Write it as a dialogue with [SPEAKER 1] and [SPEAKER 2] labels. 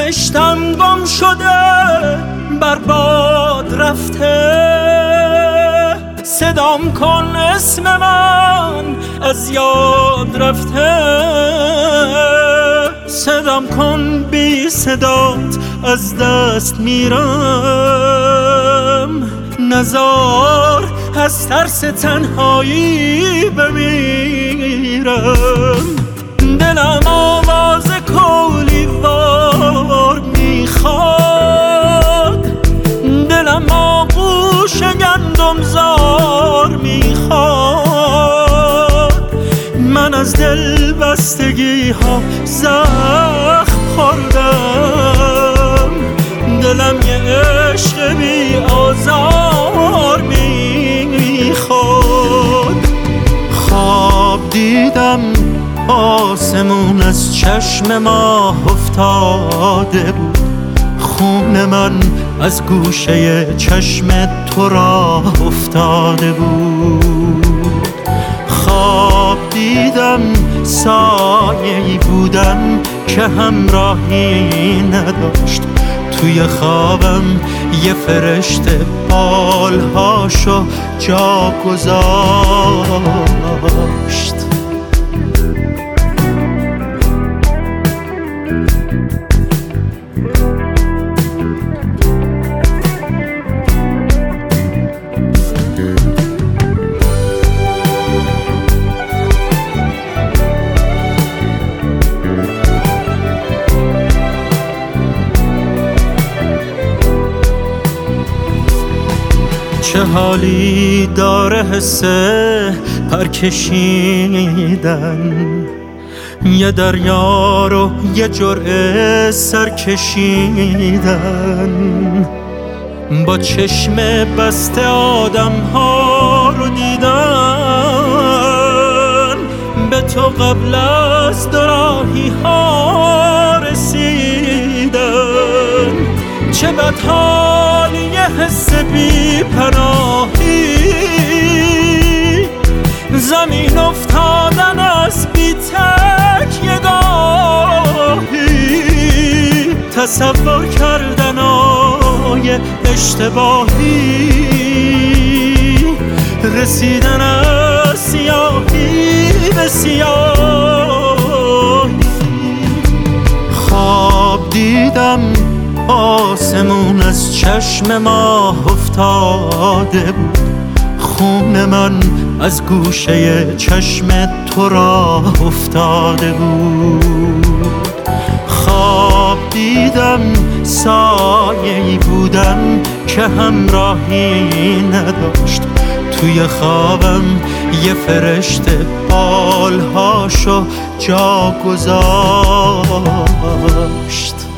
[SPEAKER 1] بهشتم گم شده، برباد رفته. صدام کن اسم من از یاد رفته، صدام کن بی صدات از دست میرم. نزار از ترس تنهایی بمیرم. دلم آواز کولی وار میخواد، دلم آغوش گندم زار میخواد. من از دل بستگی ها زخم خوردم، دلم یه عشق بی آزار میخواد. خواب دیدم آسمون از چشم ماه افتاده بود، خون من از گوشه چشم تو راه افتاده بود. خواب دیدم سایه‌ای بودم که همراهی نداشت، توی خوابم یه فرشته بالهاشو جا گذاشت. چه حالی داره حس پرکشیدن، یه دریا رو یه جرعه سر کشیدن. با چشم بسته آدم ها رو دیدن، به تو قبل از دوراهی ها رسیدن. چه بدحالی یه حس بی پناهی، زمین افتادن از بی تک یگاهی، تصور کردن آی اشتباهی، رسیدن از سیاهی به سیاهی. خواب دیدم آسمون از چشم ماه افتاده بود، خون من از گوشه چشم تو راه افتاده بود. خواب دیدم سایه‌ای بودم که همراهی نداشت، توی خوابم یه فرشته بالهاشو جا گذاشت.